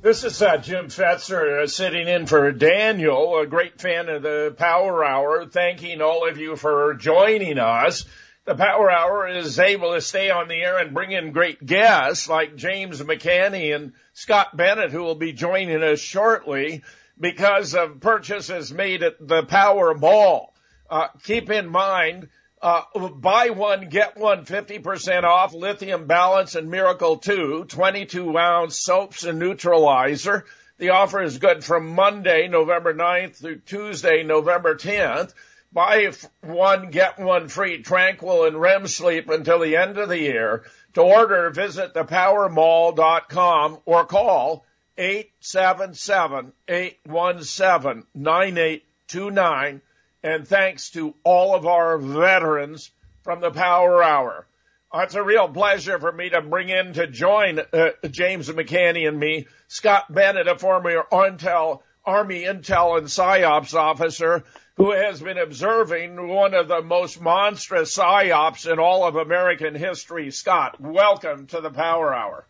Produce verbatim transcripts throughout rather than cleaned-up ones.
This is uh, Jim Fetzer uh, sitting in for Daniel, a great fan of the Power Hour, thanking all of you for joining us. The Power Hour is able to stay on the air and bring in great guests like James McCanny and Scott Bennett, who will be joining us shortly because of purchases made at the Power Mall. Uh, keep in mind, uh, buy one, get one fifty percent off Lithium Balance and Miracle two, twenty-two ounce soaps and neutralizer. The offer is good from Monday, November ninth through Tuesday, November tenth. Buy one, get one free Tranquil and R E M Sleep until the end of the year. To order, visit the power mall dot com or call eight seven seven, eight one seven, nine eight two nine. And thanks to all of our veterans from the Power Hour. It's a real pleasure for me to bring in to join uh, James McCanny and me, Scott Bennett, a former Intel, Army Intel and PsyOps officer who has been observing one of the most monstrous PsyOps in all of American history. Scott, welcome to the Power Hour.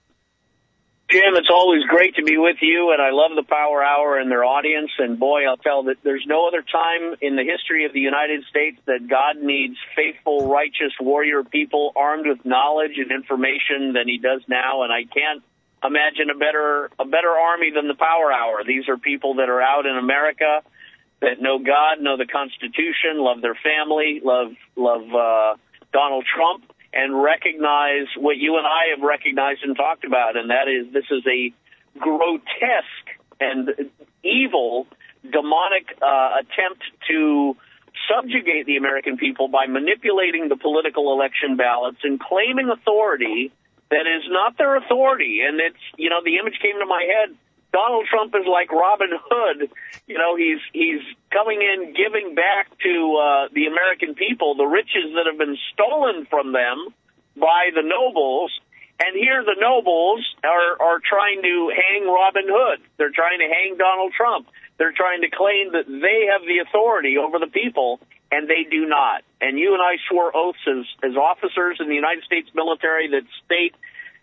Jim, it's always great to be with you, and I love the Power Hour and their audience. And boy, I'll tell that there's no other time in the history of the United States that God needs faithful, righteous warrior people armed with knowledge and information than he does now. And I can't imagine a better a better army than the Power Hour. These are people that are out in America that know God, know the Constitution, love their family, love love uh, Donald Trump, and recognize what you and I have recognized and talked about, and that is this is a grotesque and evil, demonic uh, attempt to subjugate the American people by manipulating the political election ballots and claiming authority that is not their authority. And it's, you know, the image came to my head. Donald Trump is like Robin Hood. You know, he's he's coming in, giving back to uh, the American people the riches that have been stolen from them by the nobles. And here the nobles are, are trying to hang Robin Hood. They're trying to hang Donald Trump. They're trying to claim that they have the authority over the people, and they do not. And you and I swore oaths as, as officers in the United States military that state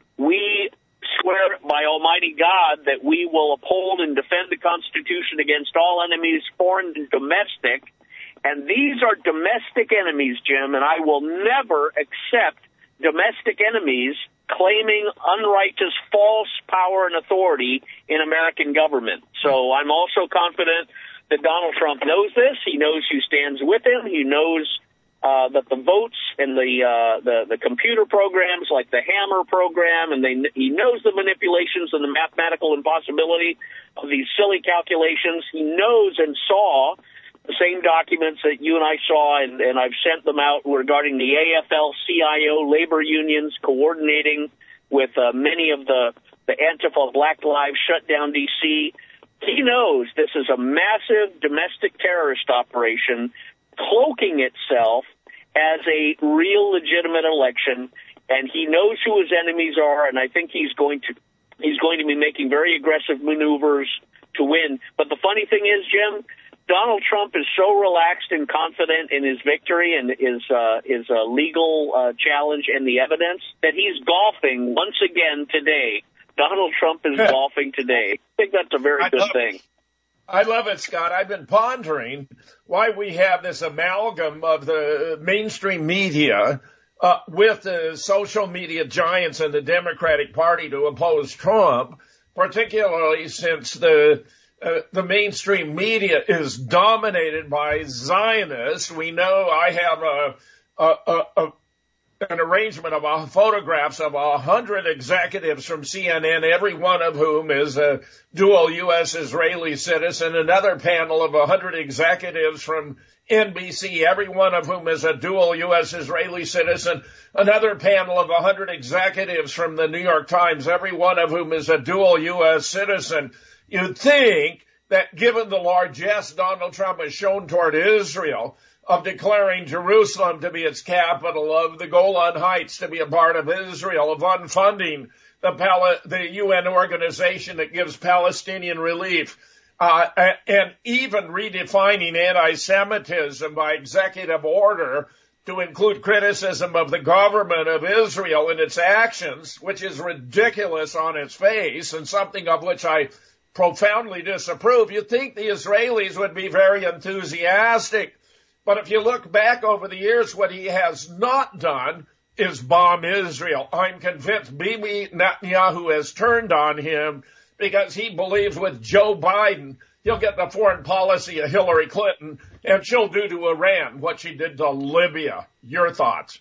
we swear by Almighty God that we will uphold and defend the Constitution against all enemies, foreign and domestic. And these are domestic enemies, Jim, and I will never accept domestic enemies claiming unrighteous, false power and authority in American government. So I'm also confident that Donald Trump knows this. He knows who stands with him. He knows Uh, that the votes and the, uh, the the computer programs like the Hammer program, and they, he knows the manipulations and the mathematical impossibility of these silly calculations. He knows and saw the same documents that you and I saw, and, and I've sent them out regarding the A F L C I O labor unions coordinating with uh, many of the, the Antifa Black Lives shut down D C. He knows this is a massive domestic terrorist operation cloaking itself as a real legitimate election, and he knows who his enemies are, and I think he's going to he's going to be making very aggressive maneuvers to win. But the funny thing is, Jim, Donald Trump is so relaxed and confident in his victory and his uh, his uh, legal uh, challenge and the evidence that he's golfing once again today. Donald Trump is golfing today. I think that's a very I good love- thing. I love it, Scott. I've been pondering why we have this amalgam of the mainstream media uh, with the social media giants in the Democratic Party to oppose Trump, particularly since the uh, the mainstream media is dominated by Zionists. We know I have a, a, a, a an arrangement of uh, photographs of a hundred executives from C N N, every one of whom is a dual U S Israeli citizen, another panel of a hundred executives from N B C, every one of whom is a dual U S Israeli citizen, another panel of a hundred executives from the New York Times, every one of whom is a dual U S citizen. You'd think that given the largesse Donald Trump has shown toward Israel, of declaring Jerusalem to be its capital, of the Golan Heights to be a part of Israel, of unfunding the, Pal- the U N organization that gives Palestinian relief, uh, and even redefining anti-Semitism by executive order to include criticism of the government of Israel and its actions, which is ridiculous on its face and something of which I profoundly disapprove. You'd think the Israelis would be very enthusiastic. But if you look back over the years, what he has not done is bomb Israel. I'm convinced Bibi Netanyahu has turned on him because he believes with Joe Biden, he'll get the foreign policy of Hillary Clinton, and she'll do to Iran what she did to Libya. Your thoughts?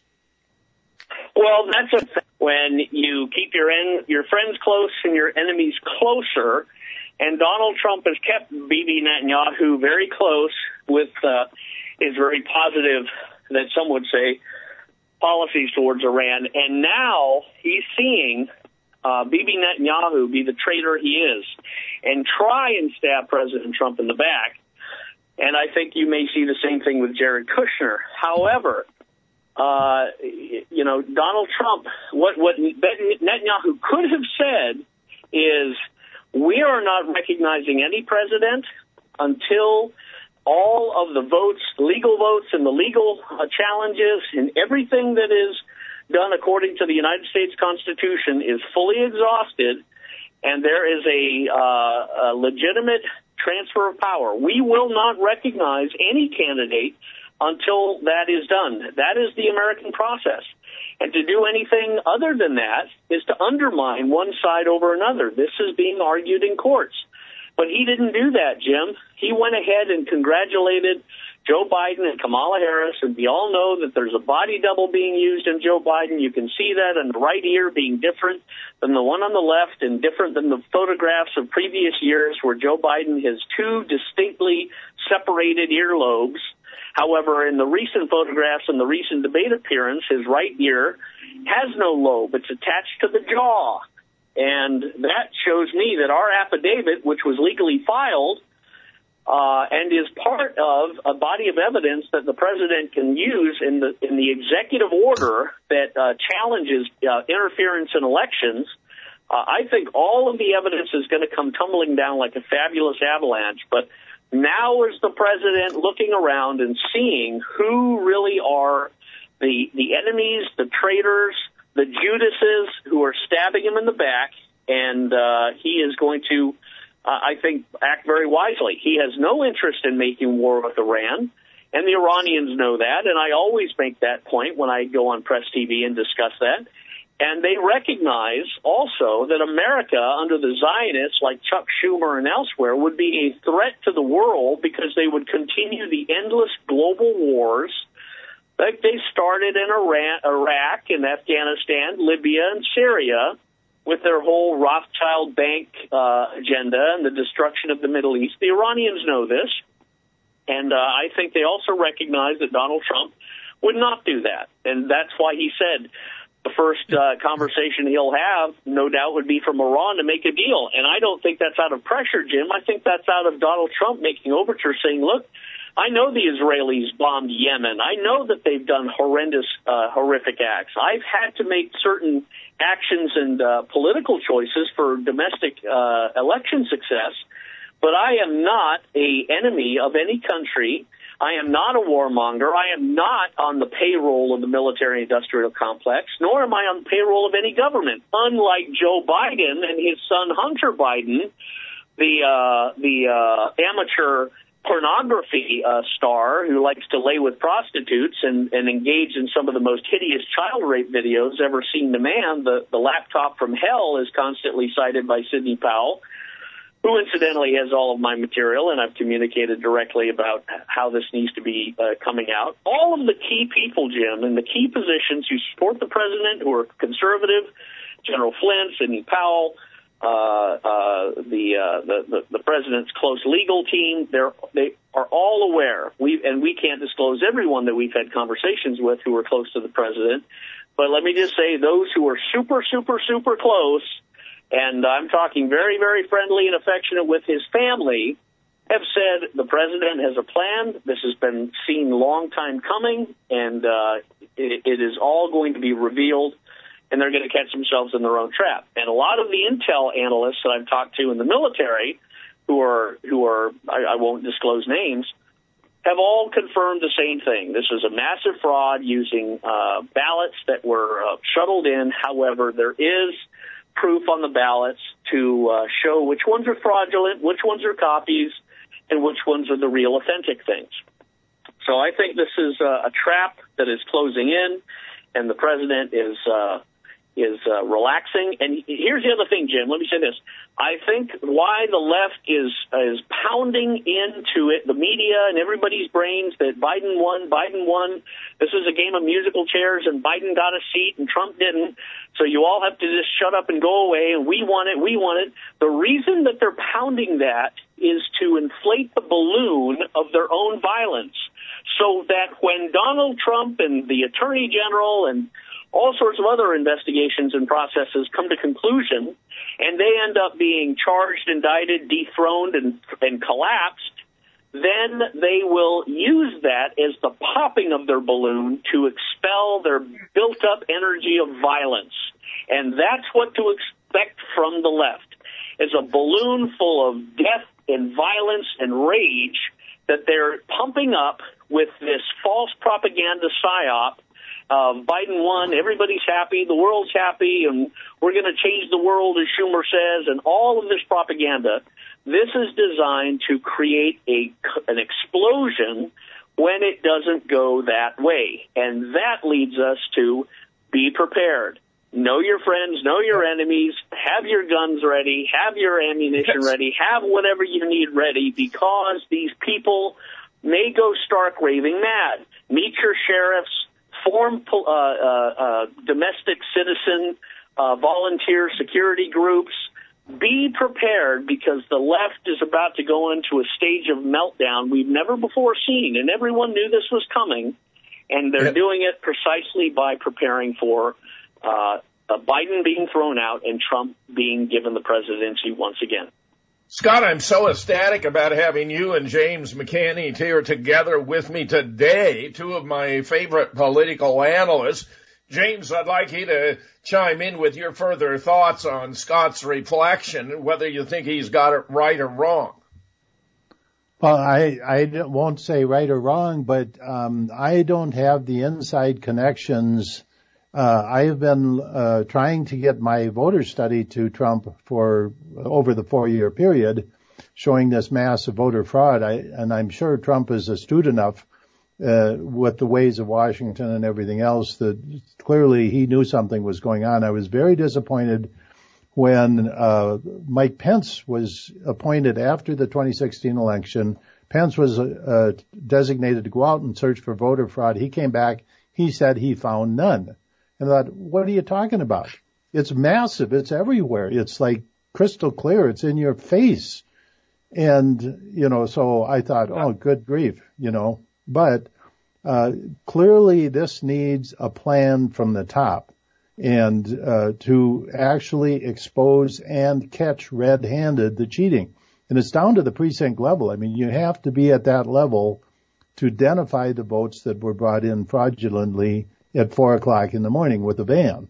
Well, that's a th- when you keep your en- your friends close and your enemies closer. And Donald Trump has kept Bibi Netanyahu very close with uh, his very positive, that some would say, policies towards Iran. And now he's seeing uh, Bibi Netanyahu be the traitor he is and try and stab President Trump in the back. And I think you may see the same thing with Jared Kushner. However, uh, you know, Donald Trump, what, what Netanyahu could have said is, we are not recognizing any president until all of the votes, legal votes and the legal uh, challenges and everything that is done according to the United States Constitution is fully exhausted and there is a, uh, a legitimate transfer of power. We will not recognize any candidate until that is done. That is the American process. And to do anything other than that is to undermine one side over another. This is being argued in courts. But he didn't do that, Jim. He went ahead and congratulated Joe Biden and Kamala Harris, and we all know that there's a body double being used in Joe Biden. You can see that in the right ear being different than the one on the left and different than the photographs of previous years where Joe Biden has two distinctly separated earlobes. However, in the recent photographs and the recent debate appearance, his right ear has no lobe. It's attached to the jaw. And that shows me that our affidavit, which was legally filed, uh, and is part of a body of evidence that the president can use in the in the executive order that uh, challenges uh, interference in elections, uh, I think all of the evidence is going to come tumbling down like a fabulous avalanche. But now is the president looking around and seeing who really are the the enemies, the traitors, the Judases who are stabbing him in the back, and uh, he is going to, uh, I think, act very wisely. He has no interest in making war with Iran, and the Iranians know that, and I always make that point when I go on Press T V and discuss that. And they recognize also that America, under the Zionists like Chuck Schumer and elsewhere, would be a threat to the world because they would continue the endless global wars like they started in Iran, Iraq and Afghanistan, Libya, and Syria with their whole Rothschild bank uh, agenda and the destruction of the Middle East. The Iranians know this, and uh, I think they also recognize that Donald Trump would not do that. And that's why he said the first uh, conversation he'll have, no doubt, would be from Iran to make a deal. And I don't think that's out of pressure, Jim. I think that's out of Donald Trump making overtures saying, look, I know the Israelis bombed Yemen. I know that they've done horrendous, uh, horrific acts. I've had to make certain actions and uh, political choices for domestic uh, election success, but I am not an enemy of any country. I am not a warmonger. I am not on the payroll of the military-industrial complex, nor am I on the payroll of any government. Unlike Joe Biden and his son Hunter Biden, the uh, the uh, amateur pornography uh, star who likes to lay with prostitutes and, and engage in some of the most hideous child rape videos ever seen to man. The, the laptop from hell is constantly cited by Sidney Powell, who incidentally has all of my material, and I've communicated directly about how this needs to be uh, coming out. All of the key people, Jim, in the key positions who support the president, who are conservative, General Flynn, Sidney Powell, uh, uh, the, uh, the, the the president's close legal team, they're, they are all aware. We and we can't disclose everyone that we've had conversations with who are close to the president, but let me just say those who are super, super, super close, and I'm talking very, very friendly and affectionate with his family, have said the president has a plan. This has been seen long time coming, and uh, it, it is all going to be revealed, and they're going to catch themselves in their own trap. And a lot of the intel analysts that I've talked to in the military, who are who are I, I won't disclose names, have all confirmed the same thing. This is a massive fraud using uh, ballots that were uh, shuttled in. However, there is proof on the ballots to uh, show which ones are fraudulent, which ones are copies, and which ones are the real authentic things. So I think this is uh, a trap that is closing in, and the president is uh, is uh, relaxing. And here's the other thing, Jim. Let me say this. I think why the left is is pounding into it, the media and everybody's brains, that Biden won, Biden won. This is a game of musical chairs, and Biden got a seat and Trump didn't. So you all have to just shut up and go away, and we won it, we won it. The reason that they're pounding that is to inflate the balloon of their own violence, so that when Donald Trump and the Attorney General and all sorts of other investigations and processes come to conclusion, and they end up being charged, indicted, dethroned, and, and collapsed, then they will use that as the popping of their balloon to expel their built-up energy of violence. And that's what to expect from the left, is a balloon full of death and violence and rage that they're pumping up with this false propaganda psyop. Uh, Biden won, everybody's happy, the world's happy, and we're going to change the world, as Schumer says, and all of this propaganda. This is designed to create a, an explosion when it doesn't go that way. And that leads us to be prepared. Know your friends, know your enemies, have your guns ready, have your ammunition yes. ready, have whatever you need ready, because these people may go stark raving mad. Meet your sheriffs, form uh, uh, uh, domestic citizen uh, volunteer security groups. Be prepared, because the left is about to go into a stage of meltdown we've never before seen, and everyone knew this was coming, and they're yeah. doing it precisely by preparing for uh, uh, Biden being thrown out and Trump being given the presidency once again. Scott, I'm so ecstatic about having you and James McCanny here together with me today, two of my favorite political analysts. James, I'd like you to chime in with your further thoughts on Scott's reflection, whether you think he's got it right or wrong. Well, I, I won't say right or wrong, but um, I don't have the inside connections. Uh, I've been uh, trying to get my voter study to Trump for over the four-year period, showing this massive voter fraud. I, and I'm sure Trump is astute enough uh, with the ways of Washington and everything else that clearly he knew something was going on. I was very disappointed when uh, Mike Pence was appointed after the twenty sixteen election. Pence was uh, designated to go out and search for voter fraud. He came back. He said he found none. And I thought, what are you talking about? It's massive. It's everywhere. It's like crystal clear. It's in your face. And, you know, so I thought, oh, good grief, you know. But uh clearly this needs a plan from the top, and uh to actually expose and catch red-handed the cheating. And it's down to the precinct level. I mean, you have to be at that level to identify the votes that were brought in fraudulently at four o'clock in the morning with a van.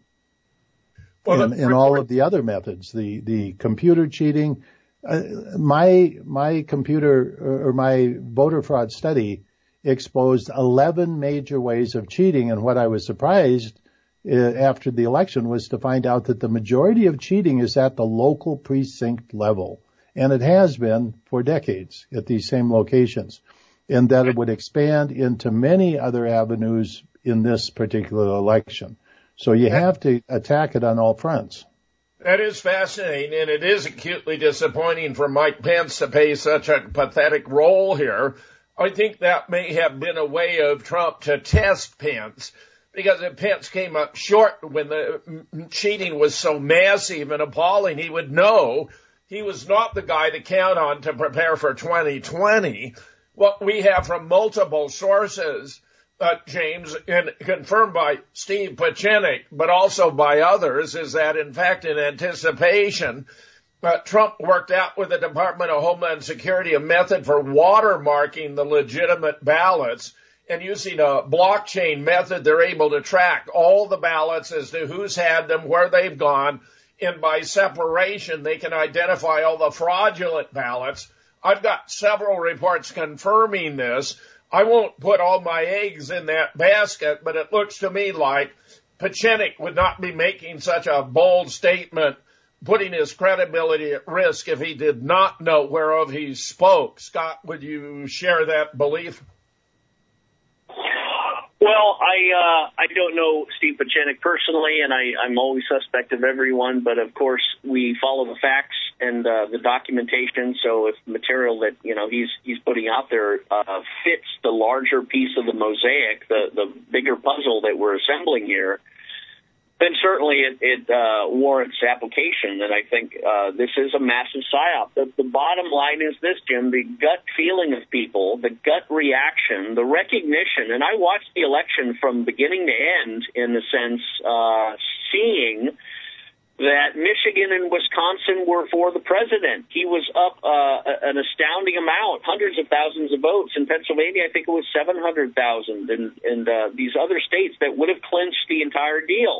Well, and, and all of the other methods, the, the computer cheating. Uh, my, my computer or my voter fraud study exposed eleven major ways of cheating. And what I was surprised uh, after the election was to find out that the majority of cheating is at the local precinct level. And it has been for decades at these same locations. And that it would expand into many other avenues in this particular election. So you have to attack it on all fronts. That is fascinating, and it is acutely disappointing for Mike Pence to play such a pathetic role here. I think that may have been a way of Trump to test Pence, because if Pence came up short when the cheating was so massive and appalling, he would know he was not the guy to count on to prepare for twenty twenty. What we have from multiple sources, uh, James, and confirmed by Steve Pachinik, but also by others, is that, in fact, in anticipation, uh, Trump worked out with the Department of Homeland Security a method for watermarking the legitimate ballots. And using a blockchain method, they're able to track all the ballots as to who's had them, where they've gone, and by separation, they can identify all the fraudulent ballots. I've got several reports confirming this. I won't put all my eggs in that basket, but it looks to me like Pieczenik would not be making such a bold statement, putting his credibility at risk if he did not know whereof he spoke. Scott, would you share that belief? Well, I uh, I don't know Steve Pieczenik personally, and I, I'm always suspect of everyone, but of course we follow the facts and uh, the documentation. So if material that you know he's he's putting out there uh, fits the larger piece of the mosaic, the the bigger puzzle that we're assembling here, then certainly it, it uh, warrants application. And I think uh, this is a massive psyop. The, the bottom line is this, Jim, the gut feeling of people, the gut reaction, the recognition. And I watched the election from beginning to end in the sense uh, seeing that Michigan and Wisconsin were for the president. He was up uh, an astounding amount, hundreds of thousands of votes. In Pennsylvania, I think it was seven hundred thousand. And, and uh, these other states that would have clinched the entire deal.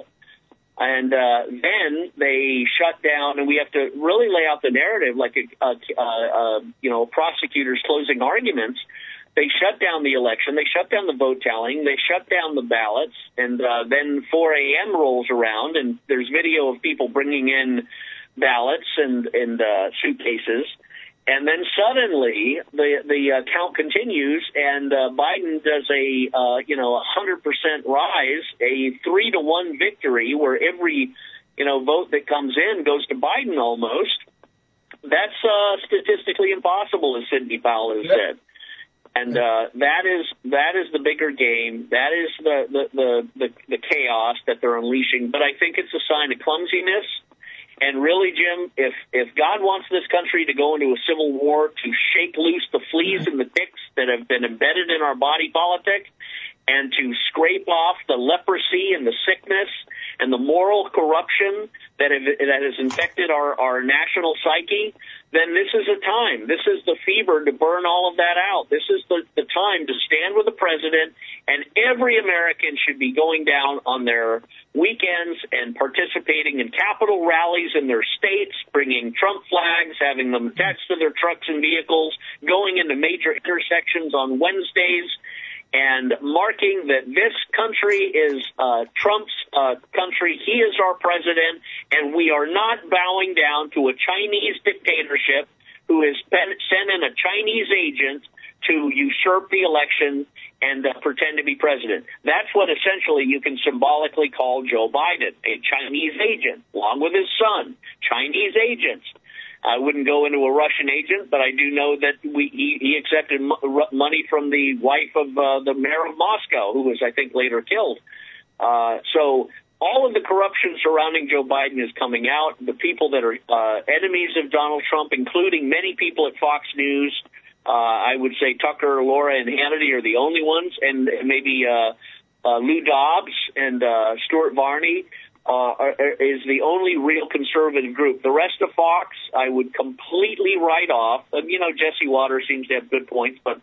And uh, then they shut down, and we have to really lay out the narrative like a, a, a, a you know prosecutors closing arguments. They shut down the election, they shut down the vote tallying, they shut down the ballots, and uh, then four a.m. rolls around, and there's video of people bringing in ballots and and uh, suitcases. And then suddenly the the uh, count continues, and uh, Biden does a uh, you know a hundred percent rise, a three to one victory, where every you know vote that comes in goes to Biden almost. That's uh, statistically impossible, as Sidney Powell has said, and uh, that is that is the bigger game. That is the the, the the the chaos that they're unleashing. But I think it's a sign of clumsiness. And really, Jim, if, if God wants this country to go into a civil war, to shake loose the fleas and the ticks that have been embedded in our body politic, and to scrape off the leprosy and the sickness and the moral corruption that have, that has infected our, our national psyche, then this is a time. This is the fever to burn all of that out. This is the, the time to stand with the president, and every American should be going down on their weekends and participating in Capitol rallies in their states, bringing Trump flags, having them attached to their trucks and vehicles, going into major intersections on Wednesdays, and marking that this country is uh, Trump's uh, country. He is our president, and we are not bowing down to a Chinese dictatorship who has been, sent in a Chinese agent to usurp the election and uh, pretend to be president. That's what essentially you can symbolically call Joe Biden, a Chinese agent, along with his son, Chinese agents. I wouldn't go into a Russian agent, but I do know that we, he, he accepted m- money from the wife of uh, the mayor of Moscow, who was, I think, later killed. Uh, so all of the corruption surrounding Joe Biden is coming out. The people that are uh, enemies of Donald Trump, including many people at Fox News, uh, I would say Tucker, Laura, and Hannity are the only ones, and maybe uh, uh, Lou Dobbs and uh, Stuart Varney. Uh, are, is the only real conservative group. The rest of Fox, I would completely write off. Um, you know, Jesse Waters seems to have good points, but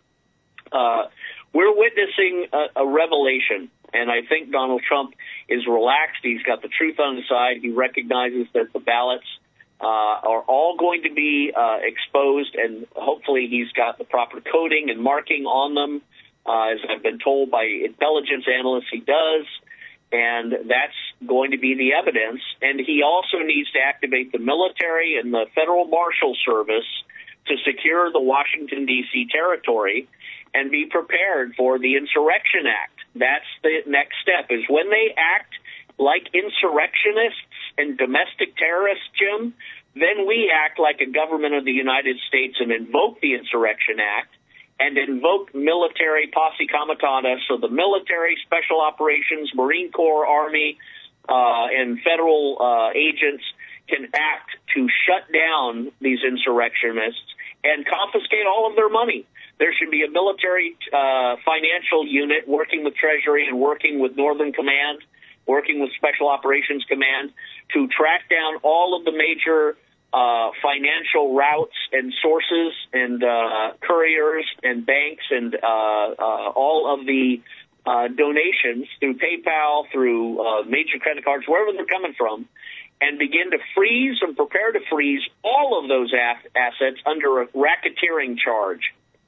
uh, we're witnessing a, a revelation. And I think Donald Trump is relaxed. He's got the truth on his side. He recognizes that the ballots uh, are all going to be uh, exposed, and hopefully he's got the proper coding and marking on them. Uh, as I've been told by intelligence analysts, he does. And that's going to be the evidence. And he also needs to activate the military and the Federal Marshal Service to secure the Washington, D C territory and be prepared for the Insurrection Act. That's the next step, is when they act like insurrectionists and domestic terrorists, Jim, then we act like a government of the United States and invoke the Insurrection Act and invoke military posse comitatus, so the military, special operations, Marine Corps, Army, uh, and federal uh, agents can act to shut down these insurrectionists and confiscate all of their money. There should be a military uh, financial unit working with Treasury and working with Northern Command, working with Special Operations Command to track down all of the major Uh, financial routes and sources and uh, couriers and banks and uh, uh, all of the uh, donations through PayPal, through uh, major credit cards, wherever they're coming from, and begin to freeze and prepare to freeze all of those af- assets under a racketeering charge.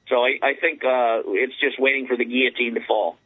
So I, I think uh, it's just waiting for the guillotine to fall.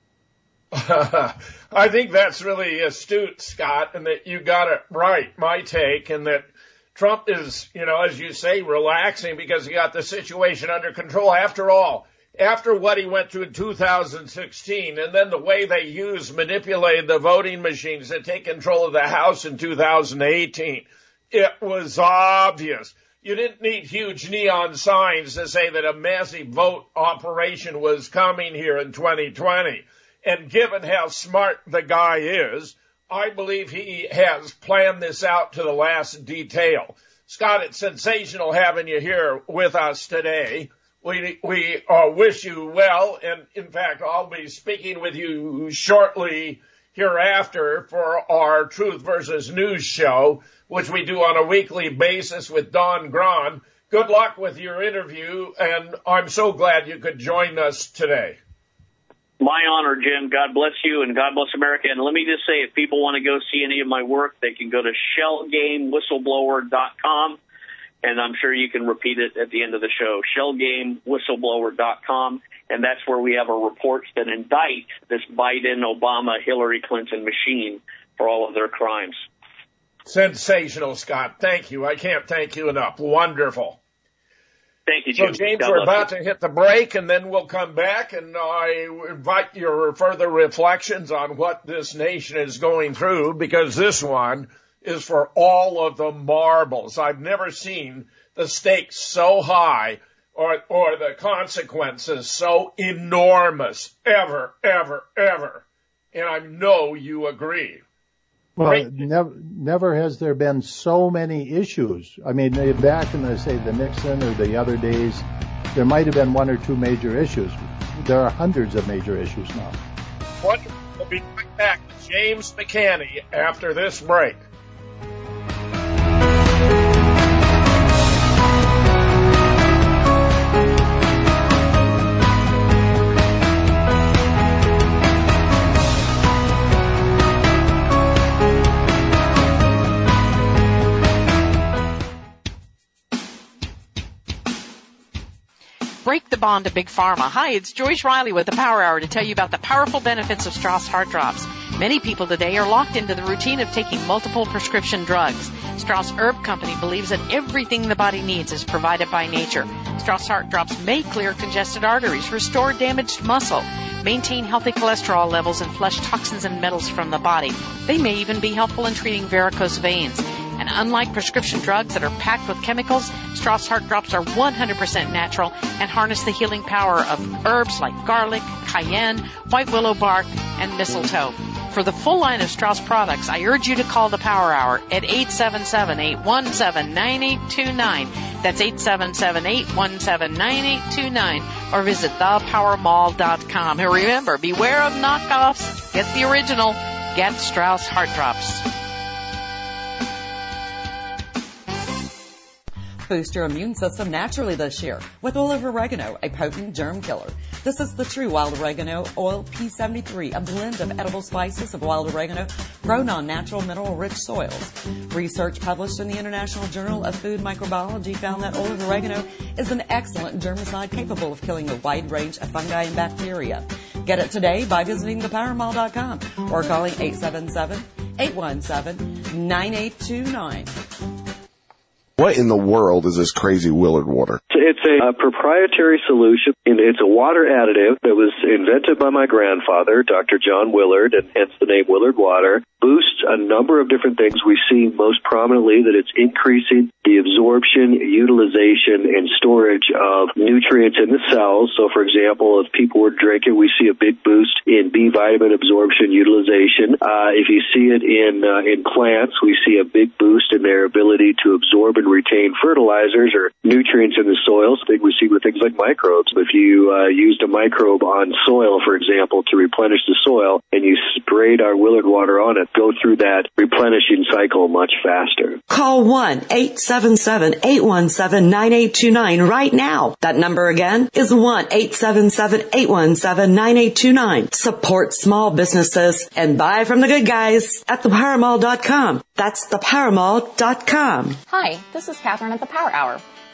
I think that's really astute, Scott, and that you got it right, my take, and that Trump is, you know, as you say, relaxing because he got the situation under control. After all, after what he went through in two thousand sixteen, and then the way they used, manipulated the voting machines to take control of the House in two thousand eighteen, it was obvious. You didn't need huge neon signs to say that a massive vote operation was coming here in twenty twenty. And given how smart the guy is, I believe he has planned this out to the last detail. Scott, it's sensational having you here with us today. We we uh, wish you well, and in fact, I'll be speaking with you shortly hereafter for our Truth versus News show, which we do on a weekly basis with Don Grahn. Good luck with your interview, and I'm so glad you could join us today. My honor, Jim. God bless you, and God bless America. And let me just say, if people want to go see any of my work, they can go to shell game whistleblower dot com, and I'm sure you can repeat it at the end of the show, shell game whistleblower dot com, and that's where we have our reports that indict this Biden, Obama, Hillary Clinton machine for all of their crimes. Sensational, Scott. Thank you. I can't thank you enough. Wonderful. Thank you, Jim. So, James, God we're about you. to hit the break, and then we'll come back, and I invite your further reflections on what this nation is going through, because this one is for all of the marbles. I've never seen the stakes so high or or the consequences so enormous, ever, ever, ever. And I know you agree. Well, Right. never, never has there been so many issues. I mean, back in the, say, the Nixon or the other days, there might have been one or two major issues. There are hundreds of major issues now. Wonderful. We'll be right back with James McCanney after this break. Break the bond to Big Pharma. Hi, it's Joyce Riley with the Power Hour to tell you about the powerful benefits of Strauss Heart Drops. Many people today are locked into the routine of taking multiple prescription drugs. Strauss Herb Company believes that everything the body needs is provided by nature. Strauss Heart Drops may clear congested arteries, restore damaged muscle, maintain healthy cholesterol levels, and flush toxins and metals from the body. They may even be helpful in treating varicose veins. And unlike prescription drugs that are packed with chemicals, Strauss Heart Drops are one hundred percent natural and harness the healing power of herbs like garlic, cayenne, white willow bark, and mistletoe. For the full line of Strauss products, I urge you to call the Power Hour at eight seven seven, eight one seven, nine eight two nine. That's eight seven seven, eight one seven, nine eight two nine. Or visit the power mall dot com. And remember, beware of knockoffs. Get the original. Get Strauss Heart Drops. Boost your immune system naturally this year with olive oregano, a potent germ killer. This is the true wild oregano oil P seventy-three, a blend of edible spices of wild oregano grown on natural mineral-rich soils. Research published in the International Journal of Food Microbiology found that olive oregano is an excellent germicide capable of killing a wide range of fungi and bacteria. Get it today by visiting the power mall dot com or calling eight seven seven, eight one seven, nine eight two nine. What in the world is this crazy Willard water? It's a, a proprietary solution, and it's a water additive that was invented by my grandfather, Doctor John Willard, and hence the name Willard Water. Boosts a number of different things. We see most prominently that it's increasing the absorption, utilization, and storage of nutrients in the cells. So, for example, if people were drinking, we see a big boost in B vitamin absorption, utilization. Uh, if you see it in uh, in plants, we see a big boost in their ability to absorb and retain fertilizers or nutrients in the soils. I think we see with things like microbes. If you uh, used a microbe on soil, for example, to replenish the soil, and you sprayed our Willard water on it, go through that replenishing cycle much faster. Call one eight seven seven, eight one seven, nine eight two nine right now. That number again is one eight seven seven, eight one seven, nine eight two nine. Support small businesses and buy from the good guys at the power mall dot com. That's the power mall dot com. Hi, this is Catherine at the Power Hour.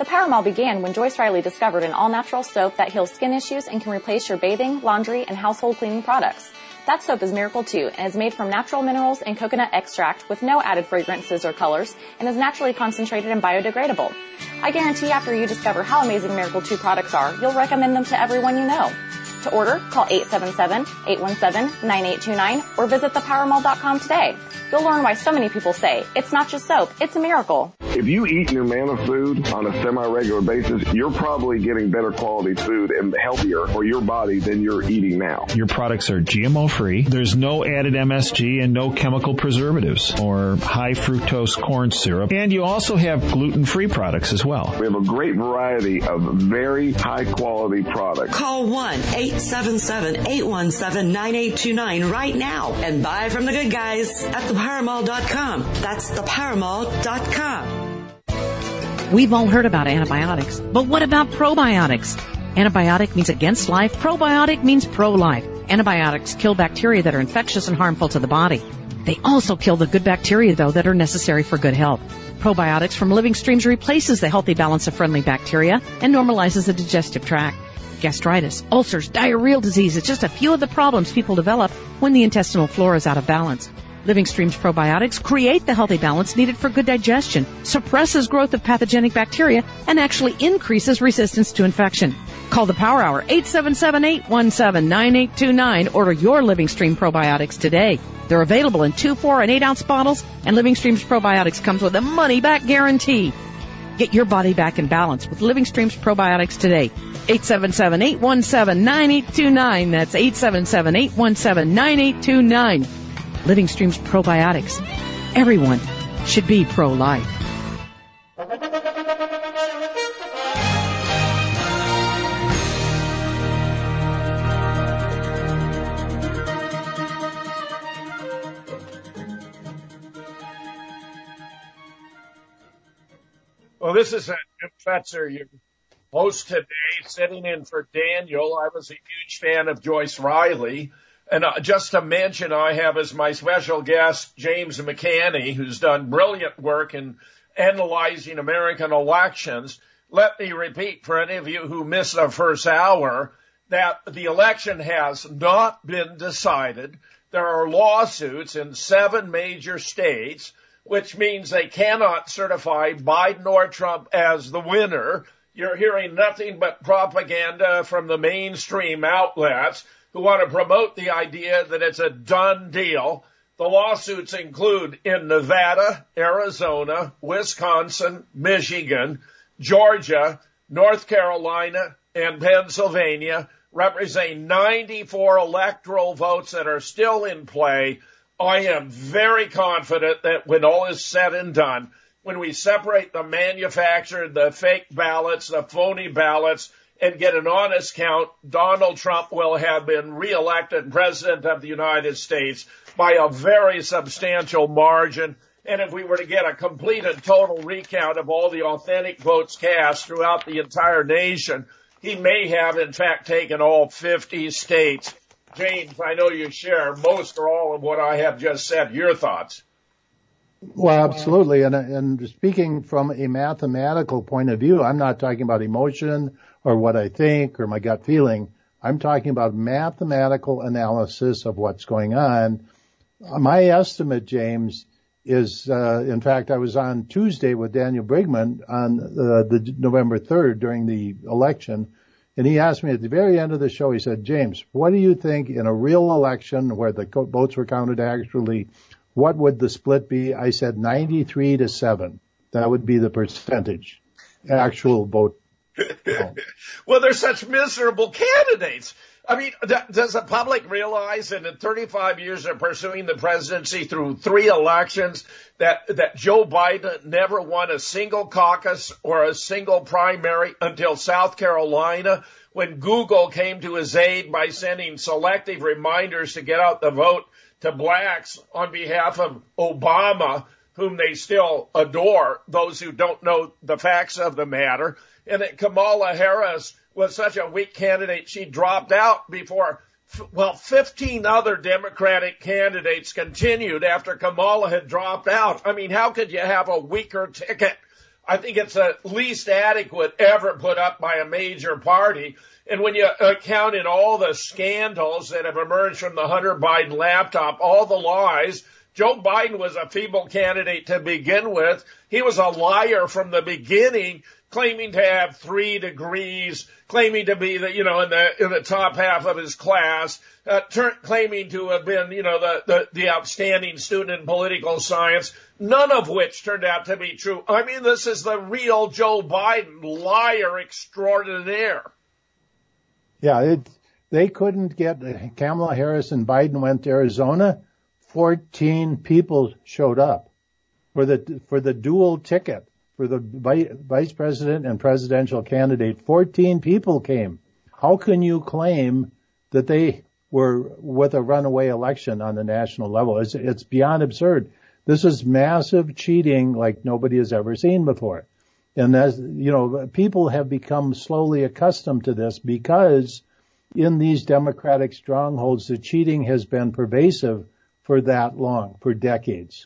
The Power Mall began when Joyce Riley discovered an all-natural soap that heals skin issues and can replace your bathing, laundry, and household cleaning products. That soap is Miracle two and is made from natural minerals and coconut extract with no added fragrances or colors and is naturally concentrated and biodegradable. I guarantee after you discover how amazing Miracle two products are, you'll recommend them to everyone you know. To order, call eight seven seven, eight one seven, nine eight two nine or visit the power mall dot com today. You'll learn why so many people say it's not just soap, it's a miracle. If you eat Numanna food on a semi-regular basis, you're probably getting better quality food and healthier for your body than you're eating now. Your products are G M O free. There's no added M S G and no chemical preservatives or high fructose corn syrup. And you also have gluten-free products as well. We have a great variety of very high-quality products. Call one eight seven seven, eight one seven, nine eight two nine right now and buy from the good guys at the power mall dot com. That's the power mall dot com. We've all heard about antibiotics, but what about probiotics? Antibiotic means against life. Probiotic means pro-life. Antibiotics kill bacteria that are infectious and harmful to the body. They also kill the good bacteria, though, that are necessary for good health. Probiotics from Living Streams replaces the healthy balance of friendly bacteria and normalizes the digestive tract. Gastritis, ulcers, diarrheal disease is just a few of the problems people develop when the intestinal flora is out of balance. Living Streams probiotics create the healthy balance needed for good digestion, suppresses growth of pathogenic bacteria, and actually increases resistance to infection. Call the Power Hour, eight seven seven, eight one seven, nine eight two nine. Order your Living Stream probiotics today. They're available in two, four, and eight ounce bottles, and Living Streams probiotics comes with a money-back guarantee. Get your body back in balance with Living Streams probiotics today. eight seven seven, eight one seven, nine eight two nine. That's eight seven seven, eight one seven, nine eight two nine. Living Streams probiotics. Everyone should be pro-life. Well, this is Jim Fetzer, your host today, sitting in for Daniel. I was a huge fan of Joyce Riley. And uh, just to mention, I have as my special guest James McCanney, who's done brilliant work in analyzing American elections. Let me repeat for any of you who missed the first hour that the election has not been decided. There are lawsuits in seven major states, which means they cannot certify Biden or Trump as the winner. You're hearing nothing but propaganda from the mainstream outlets who want to promote the idea that it's a done deal. The lawsuits include in Nevada, Arizona, Wisconsin, Michigan, Georgia, North Carolina, and Pennsylvania, representing ninety-four electoral votes that are still in play. I am very confident that when all is said and done, when we separate the manufactured, the fake ballots, the phony ballots, and get an honest count, Donald Trump will have been reelected President of the United States by a very substantial margin. And if we were to get a complete and total recount of all the authentic votes cast throughout the entire nation, he may have, in fact, taken all fifty states. James, I know you share most or all of what I have just said. Your thoughts? Well, absolutely. And, and speaking from a mathematical point of view, I'm not talking about emotion or what I think or my gut feeling. I'm talking about mathematical analysis of what's going on. My estimate, James, is, uh, in fact, I was on Tuesday with Daniel Brigman on uh, the November third during the election, and he asked me at the very end of the show, he said, James, what do you think in a real election where the votes were counted actually, what would the split be? I said ninety-three to seven. That would be the percentage, actual vote. Well, they're such miserable candidates. I mean, does the public realize that in thirty-five years of pursuing the presidency through three elections that, that Joe Biden never won a single caucus or a single primary until South Carolina, when Google came to his aid by sending selective reminders to get out the vote to blacks on behalf of Obama, whom they still adore, those who don't know the facts of the matter, and that Kamala Harris was such a weak candidate, she dropped out before, well, fifteen other Democratic candidates continued after Kamala had dropped out. I mean, how could you have a weaker ticket? I think it's the least adequate ever put up by a major party. And when you uh, count in all the scandals that have emerged from the Hunter Biden laptop, all the lies, Joe Biden was a feeble candidate to begin with. He was a liar from the beginning, claiming to have three degrees, claiming to be the, you know, in the, in the top half of his class, uh, ter- claiming to have been, you know, the, the, the outstanding student in political science, none of which turned out to be true. I mean, this is the real Joe Biden, liar extraordinaire. Yeah, it, they couldn't get, Kamala Harris and Biden went to Arizona, fourteen people showed up for the, for the dual ticket. For the vice president and presidential candidate, fourteen people came. How can you claim that they were with a runaway election on the national level? It's, it's beyond absurd. This is massive cheating like nobody has ever seen before. And as, you know, people have become slowly accustomed to this because in these Democratic strongholds, the cheating has been pervasive for that long, for decades.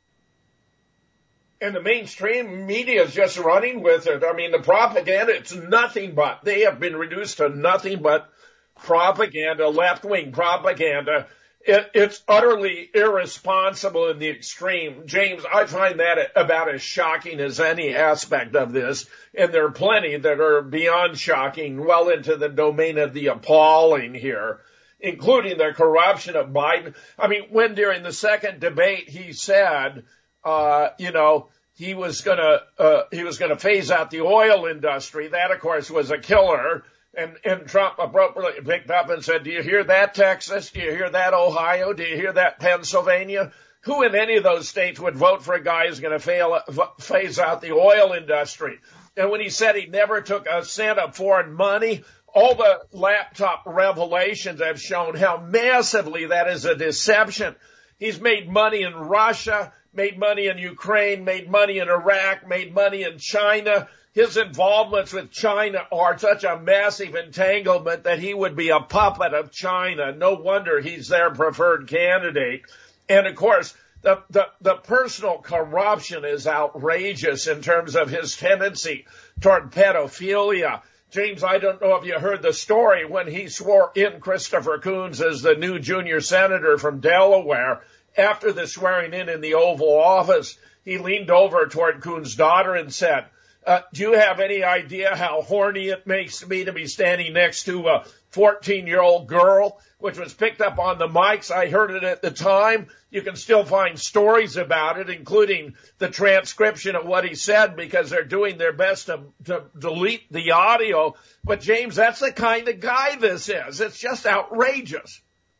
And the mainstream media is just running with it. I mean, the propaganda, it's nothing but, they have been reduced to nothing but propaganda, left-wing propaganda. It, it's utterly irresponsible in the extreme. James, I find that about as shocking as any aspect of this. And there are plenty that are beyond shocking, well into the domain of the appalling here, including the corruption of Biden. I mean, when during the second debate he said, uh, you know, he was gonna, uh, he was gonna phase out the oil industry. That, of course, was a killer. And, and Trump appropriately picked up and said, do you hear that, Texas? Do you hear that, Ohio? Do you hear that, Pennsylvania? Who in any of those states would vote for a guy who's going to fail, phase out the oil industry? And when he said he never took a cent of foreign money, all the laptop revelations have shown how massively that is a deception. He's made money in Russia, made money in Ukraine, made money in Iraq, made money in China. His involvements with China are such a massive entanglement that he would be a puppet of China. No wonder he's their preferred candidate. And of course, the, the, the personal corruption is outrageous in terms of his tendency toward pedophilia. James, I don't know if you heard the story when he swore in Christopher Coons as the new junior senator from Delaware. After the swearing in in the Oval Office, he leaned over toward Coons' daughter and said, Uh, do you have any idea how horny it makes me to be standing next to a fourteen-year-old girl, which was picked up on the mics? I heard it at the time. You can still find stories about it, including the transcription of what he said, because they're doing their best to, to delete the audio. But, James, that's the kind of guy this is. It's just outrageous.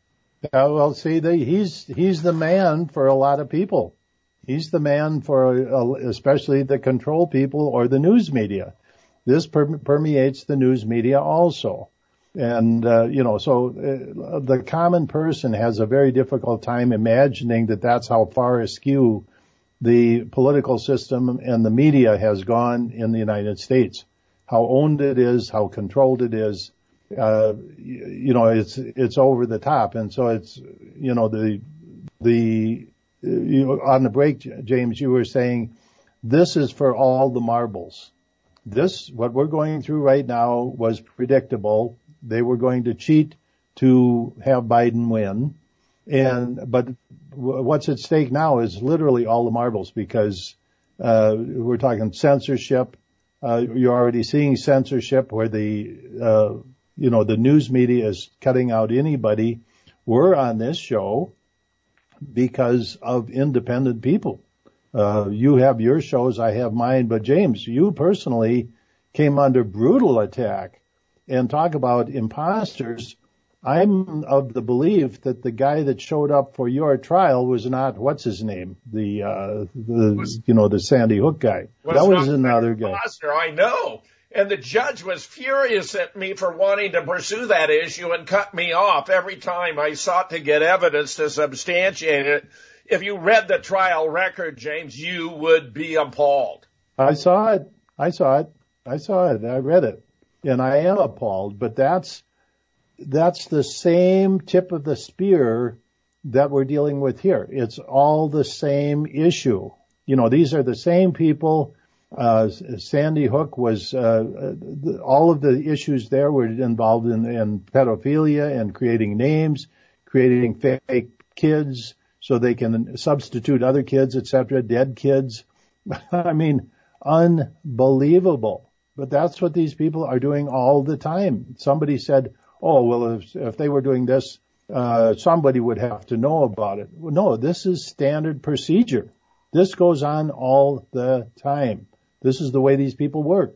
Uh, well, see, the, he's he's the man for a lot of people. He's the man for uh, especially the control people or the news media. This per- permeates the news media also. And, uh, you know, so uh, the common person has a very difficult time imagining that that's how far askew the political system and the media has gone in the United States. How owned it is, how controlled it is. Uh, you, you know, it's, it's over the top. And so it's, you know, the, the, You, on the break, James, you were saying this is for all the marbles. This, what we're going through right now, was predictable. They were going to cheat to have Biden win. And, but what's at stake now is literally all the marbles, because, uh, we're talking censorship. Uh, you're already seeing censorship where the, uh, you know, the news media is cutting out anybody. We're on this show because of independent people. Uh, you have your shows, I have mine, but James, you personally came under brutal attack. And talk about imposters. I'm of the belief that the guy that showed up for your trial was not, what's his name? The, uh, the, was, you know, the Sandy Hook guy. Was that was another guy. Imposter, I know. And the judge was furious at me for wanting to pursue that issue and cut me off every time I sought to get evidence to substantiate it. If you read the trial record, James, you would be appalled. I saw it. I saw it. I saw it. I read it. And I am appalled, but that's, that's the same tip of the spear that we're dealing with here. It's all the same issue. You know, these are the same people Uh, Sandy Hook was, uh, the, all of the issues there were involved in, in pedophilia and creating names, creating fake kids so they can substitute other kids, et cetera, dead kids. I mean, unbelievable. But that's what these people are doing all the time. Somebody said, oh, well, if, if they were doing this, uh, somebody would have to know about it. Well, no, this is standard procedure. This goes on all the time. This is the way these people work.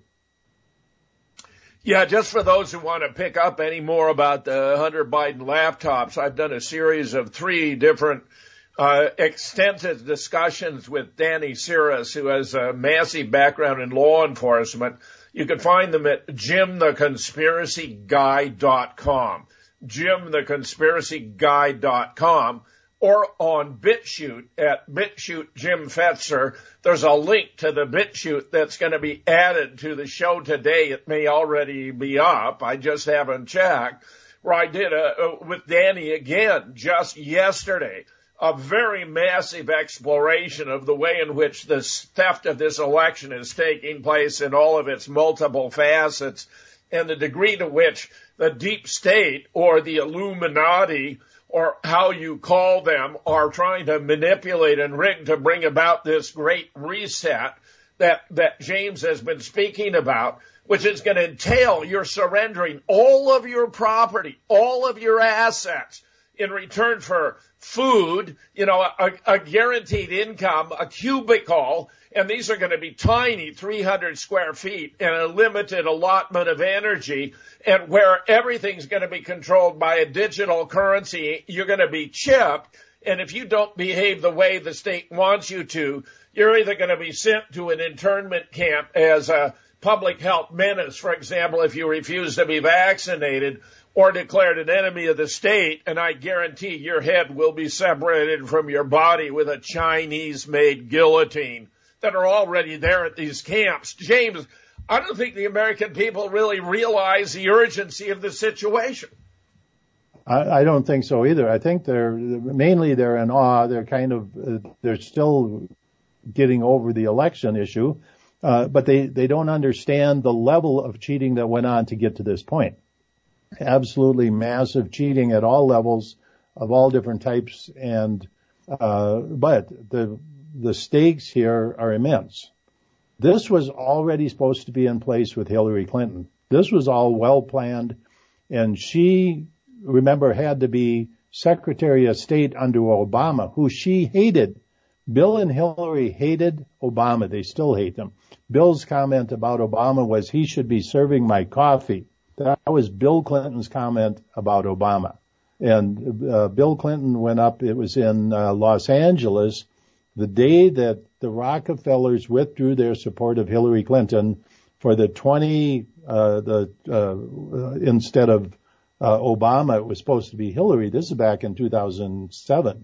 Yeah, just for those who want to pick up any more about the Hunter Biden laptops, I've done a series of three different uh extensive discussions with Danny Cirrus, who has a massive background in law enforcement. You can find them at jim the conspiracy guy dot com, jim the conspiracy guy dot com. Or on BitChute at BitChute Jim Fetzer. There's a link to the BitChute that's going to be added to the show today. It may already be up. I just haven't checked. Where I did a, with Danny again just yesterday, a very massive exploration of the way in which this theft of this election is taking place in all of its multiple facets, and the degree to which the deep state or the Illuminati, or how you call them, are trying to manipulate and rig to bring about this great reset that, that James has been speaking about, which is going to entail you're surrendering all of your property, all of your assets in return for food, you know, a, a guaranteed income, a cubicle, and these are going to be tiny, three hundred square feet, and a limited allotment of energy, and where everything's going to be controlled by a digital currency. You're going to be chipped, and if you don't behave the way the state wants you to, you're either going to be sent to an internment camp as a public health menace, for example, if you refuse to be vaccinated, or declared an enemy of the state, and I guarantee your head will be separated from your body with a Chinese-made guillotine that are already there at these camps. James, I don't think the American people really realize the urgency of the situation. I, I don't think so either. I think they're mainly they're in awe. They're kind of uh, they're still getting over the election issue, uh, but they they don't understand the level of cheating that went on to get to this point. Absolutely massive cheating at all levels of all different types, and uh, but the the stakes here are immense. This was already supposed to be in place with Hillary Clinton. This was all well planned, and she, remember, had to be Secretary of State under Obama, who she hated. Bill and Hillary hated Obama. They still hate him. Bill's comment about Obama was, he should be serving my coffee. That was Bill Clinton's comment about Obama. And uh, Bill Clinton went up, it was in uh, Los Angeles, the day that the Rockefellers withdrew their support of Hillary Clinton for the twenty, uh, the uh, instead of uh, Obama, it was supposed to be Hillary. This is back in two thousand seven.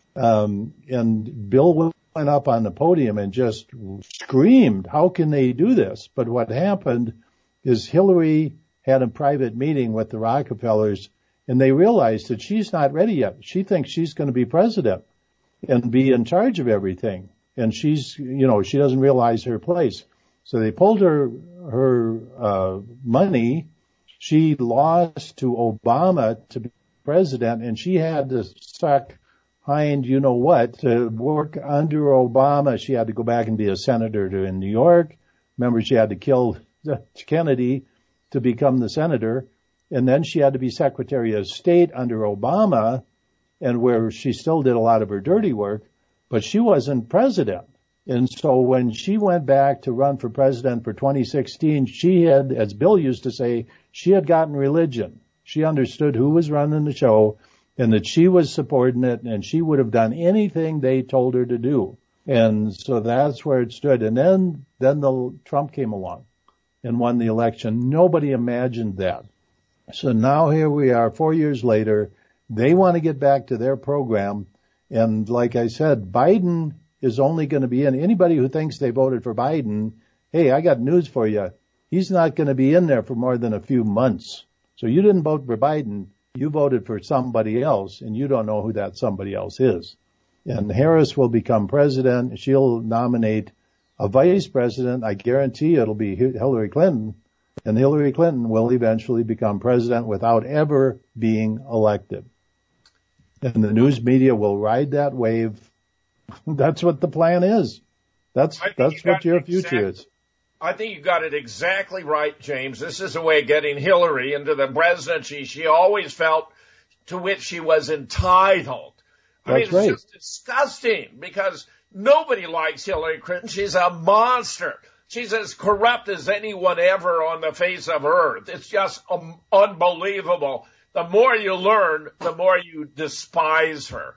Um, and Bill went up on the podium and just screamed, how can they do this? But what happened is Hillary had a private meeting with the Rockefellers, and they realized that she's not ready yet. She thinks she's going to be president and be in charge of everything. And she's, you know, she doesn't realize her place. So they pulled her, her, uh, money. She lost to Obama to be president, and she had to suck hind, you know what, to work under Obama. She had to go back and be a senator to, in New York. Remember, she had to kill Kennedy to become the senator. And then she had to be Secretary of State under Obama, and where she still did a lot of her dirty work, but she wasn't president. And so when she went back to run for president for twenty sixteen, she had, as Bill used to say, she had gotten religion. She understood who was running the show and that she was subordinate and she would have done anything they told her to do. And so that's where it stood. And then, then the Trump came along and won the election. Nobody imagined that. So now here we are four years later. They want to get back to their program. And like I said, Biden is only going to be in. Anybody who thinks they voted for Biden, hey, I got news for you. He's not going to be in there for more than a few months. So you didn't vote for Biden. You voted for somebody else, and you don't know who that somebody else is. And Harris will become president. She'll nominate a vice president, I guarantee it'll be Hillary Clinton, and Hillary Clinton will eventually become president without ever being elected. And the news media will ride that wave. That's what the plan is. That's that's what your future is. I think you got it exactly right, James. This is a way of getting Hillary into the presidency she always felt to which she was entitled. I mean, it's right. just disgusting because nobody likes Hillary Clinton. She's a monster. She's as corrupt as anyone ever on the face of earth. It's just um, unbelievable. The more you learn, the more you despise her.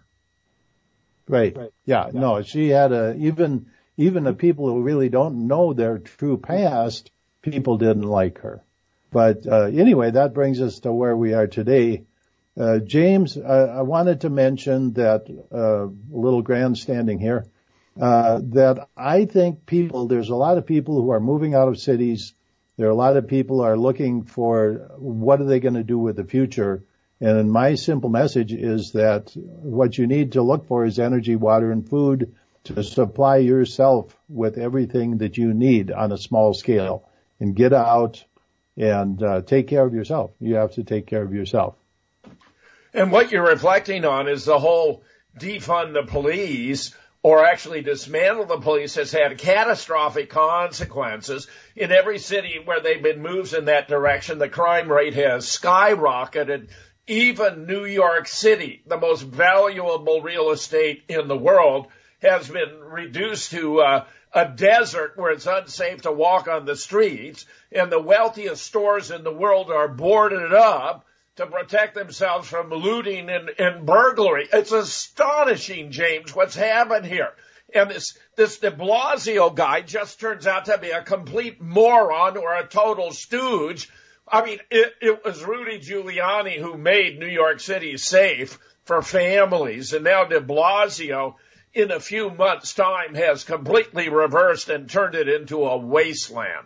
Right. right. Yeah, yeah. No, she had a, even, even the people who really don't know their true past, people didn't like her. But, uh, anyway, that brings us to where we are today. Uh, James, uh, I wanted to mention that, uh, a little grandstanding here, uh, that I think people, there's a lot of people who are moving out of cities. There are a lot of people who are looking for what are they going to do with the future. And my simple message is that what you need to look for is energy, water, and food to supply yourself with everything that you need on a small scale. And get out and uh, take care of yourself. You have to take care of yourself. And what you're reflecting on is the whole defund the police or actually dismantle the police has had catastrophic consequences. In every city where they've been moves in that direction, the crime rate has skyrocketed. Even New York City, the most valuable real estate in the world, has been reduced to uh, a desert where it's unsafe to walk on the streets, and the wealthiest stores in the world are boarded up to protect themselves from looting and, and burglary. It's astonishing, James, what's happened here. And this, this de Blasio guy just turns out to be a complete moron or a total stooge. I mean, it, it was Rudy Giuliani who made New York City safe for families, and now de Blasio, in a few months' time, has completely reversed and turned it into a wasteland.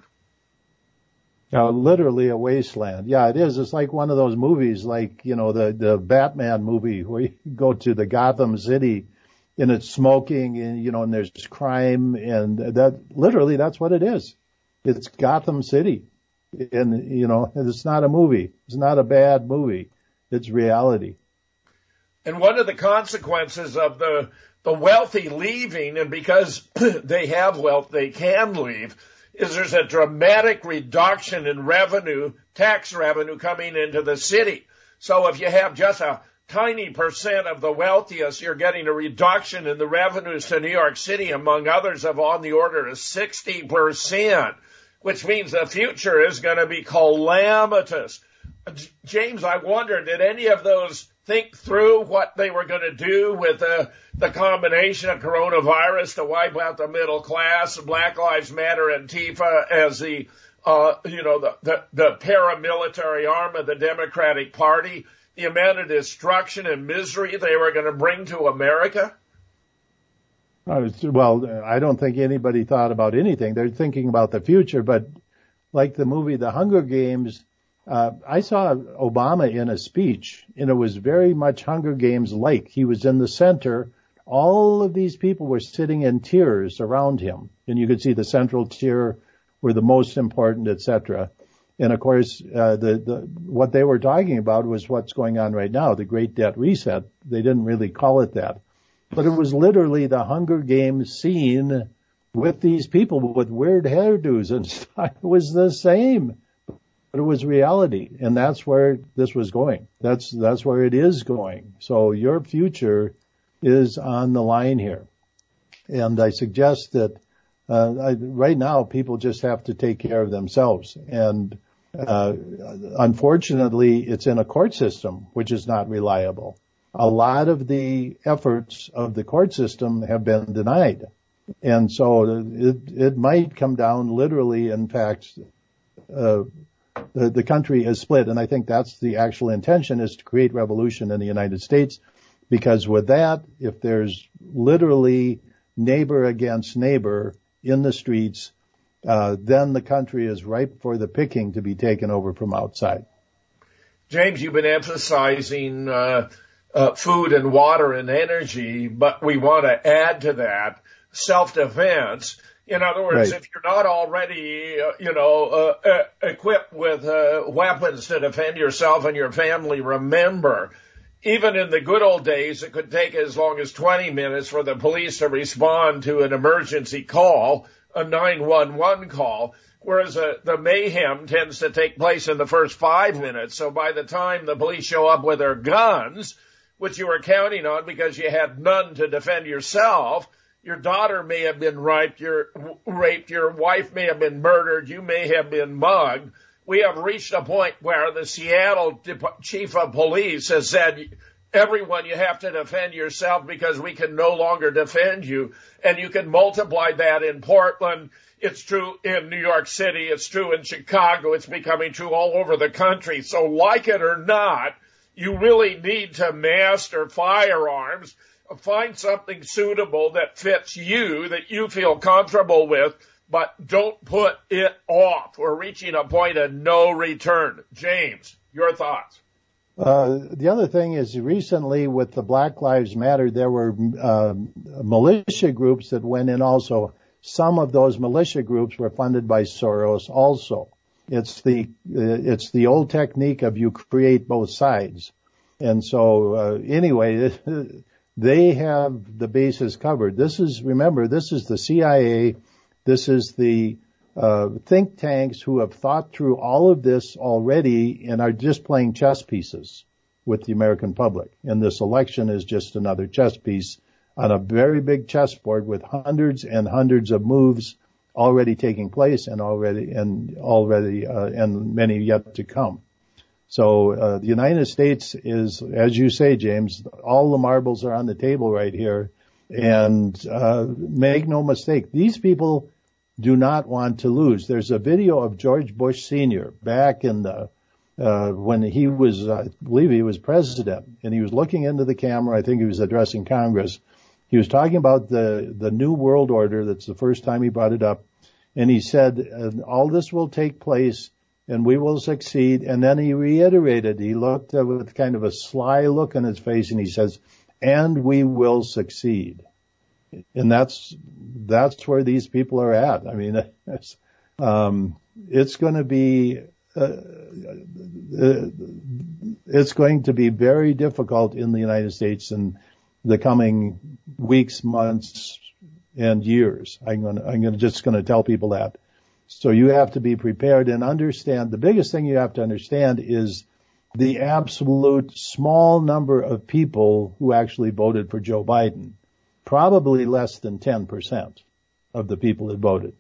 Uh, literally a wasteland. Yeah, it is. It's like one of those movies, like, you know, the, the Batman movie where you go to the Gotham City and it's smoking and, you know, and there's crime, and that literally that's what it is. It's Gotham City. And, you know, it's not a movie. It's not a bad movie. It's reality. And one of the consequences of the, the wealthy leaving, and because they have wealth, they can leave, is there's a dramatic reduction in revenue, tax revenue coming into the city. So if you have just a tiny percent of the wealthiest, you're getting a reduction in the revenues to New York City, among others, of on the order of sixty percent. Which means the future is going to be calamitous. James, I wonder, did any of those think through what they were going to do with uh, the combination of coronavirus to wipe out the middle class, Black Lives Matter, Antifa as the, uh, you know, the, the, the paramilitary arm of the Democratic Party, the amount of destruction and misery they were going to bring to America? Well, I don't think anybody thought about anything. They're thinking about the future, but like the movie The Hunger Games, uh, I saw Obama in a speech, and it was very much Hunger Games-like. He was in the center. All of these people were sitting in tiers around him, and you could see the central tier were the most important, et cetera. And of course, uh, the, the what they were talking about was what's going on right now, the Great Debt Reset. They didn't really call it that. But it was literally the Hunger Games scene with these people with weird hairdos and stuff. It was the same, but it was reality. And that's where this was going. That's, that's where it is going. So your future is on the line here. And I suggest that, uh, I, right now people just have to take care of themselves. And, uh, unfortunately it's in a court system, which is not reliable. A lot of the efforts of the court system have been denied. And so it, it might come down literally, in fact, uh, the, the country is split. And I think that's the actual intention, is to create revolution in the United States. Because with that, if there's literally neighbor against neighbor in the streets, uh, then the country is ripe for the picking to be taken over from outside. James, you've been emphasizing, uh, Uh, food and water and energy, but we want to add to that self-defense. In other words, Right. if you're not already, uh, you know, uh, uh, equipped with uh, weapons to defend yourself and your family, remember, even in the good old days, it could take as long as twenty minutes for the police to respond to an emergency call, a nine one one call, whereas uh, the mayhem tends to take place in the first five minutes. So by the time the police show up with their guns, which you were counting on because you had none to defend yourself, your daughter may have been raped, your, raped, your wife may have been murdered, you may have been mugged. We have reached a point where the Seattle chief of police has said, everyone, you have to defend yourself because we can no longer defend you. And you can multiply that in Portland. It's true in New York City. It's true in Chicago. It's becoming true all over the country. So like it or not, you really need to master firearms. Find something suitable that fits you, that you feel comfortable with, but don't put it off. We're reaching a point of no return. James, your thoughts? Uh, the other thing is recently with the Black Lives Matter, there were uh, militia groups that went in also. Some of those militia groups were funded by Soros also. It's the, uh, it's the old technique of you create both sides. And so, uh, anyway, they have the bases covered. This is, remember, this is the C I A. This is the uh, think tanks who have thought through all of this already and are just playing chess pieces with the American public. And this election is just another chess piece on a very big chessboard with hundreds and hundreds of moves already taking place and already and already uh, and many yet to come. So uh, the United States is, as you say, James, all the marbles are on the table right here. And uh, make no mistake, these people do not want to lose. There's a video of George Bush Senior back in the uh, when he was, uh, I believe he was president, and he was looking into the camera. I think he was addressing Congress. He was talking about the the New World Order. That's the first time he brought it up. And he said, all this will take place and we will succeed. And then he reiterated, he looked uh, with kind of a sly look on his face and he says, and we will succeed. And that's, that's where these people are at. I mean, it's, um, it's going to be, uh, it's going to be very difficult in the United States in the coming weeks, months, and years. I'm going to, I'm going to just going to tell people that. So you have to be prepared and understand. The biggest thing you have to understand is the absolute small number of people who actually voted for Joe Biden. Probably less than ten percent of the people that voted.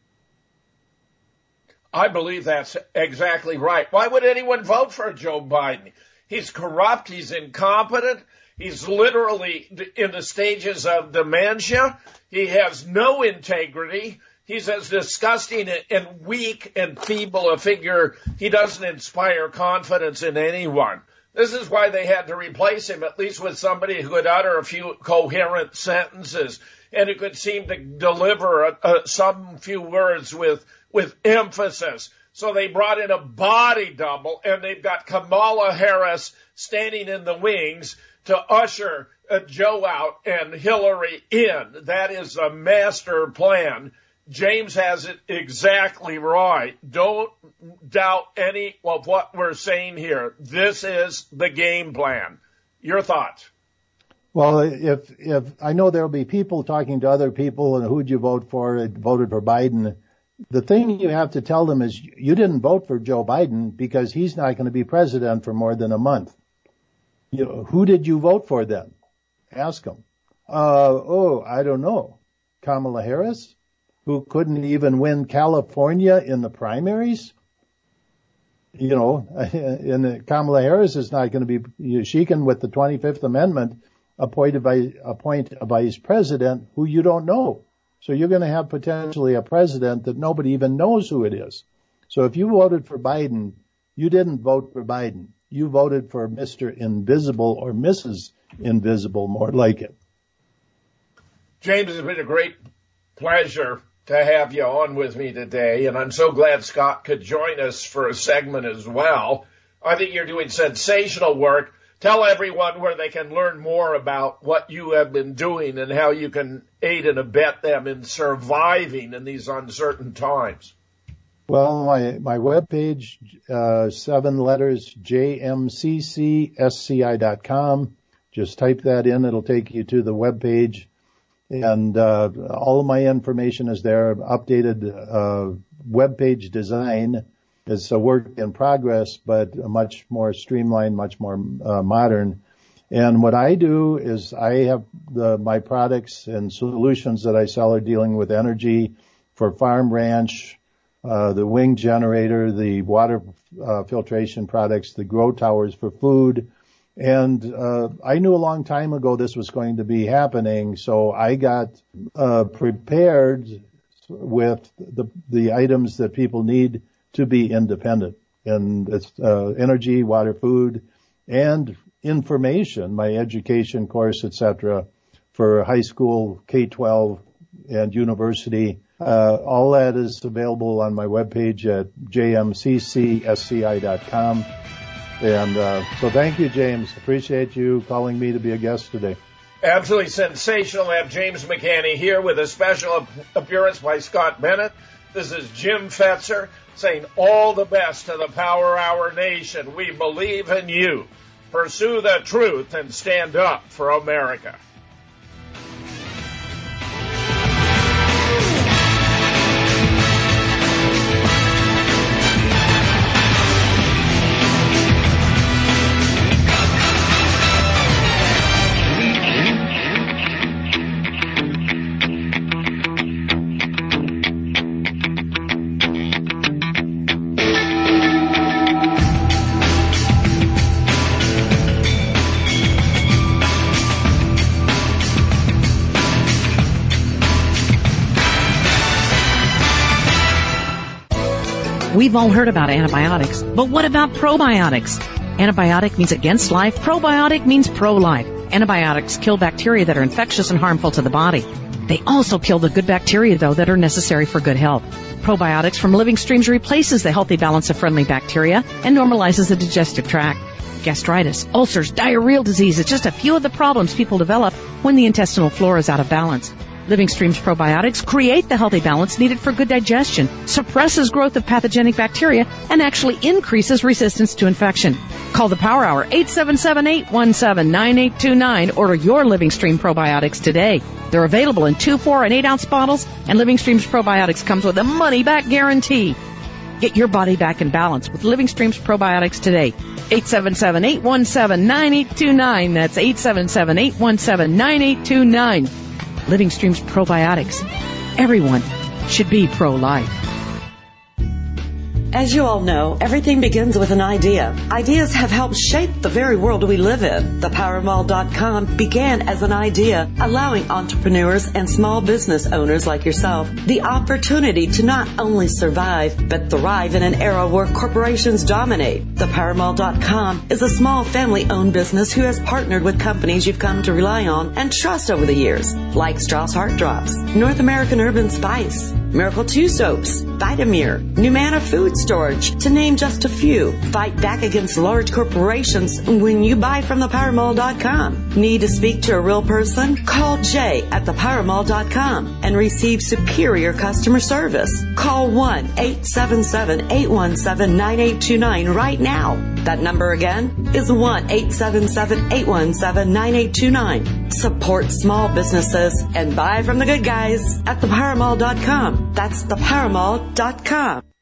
I believe that's exactly right. Why would anyone vote for Joe Biden? He's corrupt. He's incompetent. He's literally in the stages of dementia. He has no integrity. He's as disgusting and weak and feeble a figure. He doesn't inspire confidence in anyone. This is why they had to replace him, at least with somebody who could utter a few coherent sentences and who could seem to deliver a, a, some few words with, with emphasis. So they brought in a body double, and they've got Kamala Harris standing in the wings to usher uh, Joe out and Hillary in. That is a master plan. James has it exactly right. Don't doubt any of what we're saying here. This is the game plan. Your thoughts? Well, if if I know there'll be people talking to other people and who'd you vote for? I voted for Biden. The thing you have to tell them is you didn't vote for Joe Biden because he's not going to be president for more than a month. You know, who did you vote for then? Ask them. Uh, oh, I don't know. Kamala Harris, who couldn't even win California in the primaries? You know, and Kamala Harris is not going to be, she can, with the twenty-fifth Amendment, appoint a, appoint a vice president who you don't know. So you're going to have potentially a president that nobody even knows who it is. So if you voted for Biden, you didn't vote for Biden. You voted for Mister Invisible or Missus Invisible, more like it. James, it's been a great pleasure to have you on with me today, and I'm so glad Scott could join us for a segment as well. I think you're doing sensational work tell everyone where they can learn more about what you have been doing and how you can aid and abet them in surviving in these uncertain times. Well, my, my webpage, uh, seven letters, j m c c s c i dot com. Just type that in. It'll take you to the webpage. And, uh, all of my information is there. Updated, uh, webpage design is a work in progress, but much more streamlined, much more, uh, modern. And what I do is I have the, my products and solutions that I sell are dealing with energy for farm, ranch, Uh, the wing generator, the water uh, filtration products, the grow towers for food. And uh, I knew a long time ago this was going to be happening, so I got uh, prepared with the the items that people need to be independent. And it's uh, energy, water, food, and information, my education course, et cetera, for high school, K twelve, and university. Uh, all that is available on my webpage at j m c c s c i dot com. And uh, so thank you, James. Appreciate you calling me to be a guest today. Absolutely sensational to have James McCanney here with a special appearance by Scott Bennett. This is Jim Fetzer saying all the best to the Power Hour Nation. We believe in you. Pursue the truth and stand up for America. We've all heard about antibiotics, but what about probiotics? Antibiotic means against life. Probiotic means pro-life. Antibiotics kill bacteria that are infectious and harmful to the body. They also kill the good bacteria, though, that are necessary for good health. Probiotics from Living Streams replaces the healthy balance of friendly bacteria and normalizes the digestive tract. Gastritis, ulcers, diarrheal disease is just a few of the problems people develop when the intestinal flora is out of balance. Living Streams probiotics create the healthy balance needed for good digestion, suppresses growth of pathogenic bacteria, and actually increases resistance to infection. Call the Power Hour, eight seven seven, eight one seven, nine eight two nine. Order your Living Stream probiotics today. They're available in two, four, and eight ounce bottles, and Living Streams probiotics comes with a money-back guarantee. Get your body back in balance with Living Streams probiotics today. eight seven seven, eight one seven, nine eight two nine. That's eight seven seven, eight one seven, nine eight two nine. Living Streams probiotics. Everyone should be pro-life. As you all know, everything begins with an idea. Ideas have helped shape the very world we live in. The power mall dot com began as an idea, allowing entrepreneurs and small business owners like yourself the opportunity to not only survive, but thrive in an era where corporations dominate. The power mall dot com is a small family-owned business who has partnered with companies you've come to rely on and trust over the years, like Strauss Heart Drops, North American Urban Spice, Miracle two Soaps, Vitamir, Numana Food Storage, to name just a few. Fight back against large corporations when you buy from the power mall dot com. Need to speak to a real person? Call Jay at the power mall dot com and receive superior customer service. Call one, eight seven seven, eight one seven, nine eight two nine right now. That number again is one, eight seven seven, eight one seven, nine eight two nine. Support small businesses and buy from the good guys at the power mall dot com. That's the power mall dot com.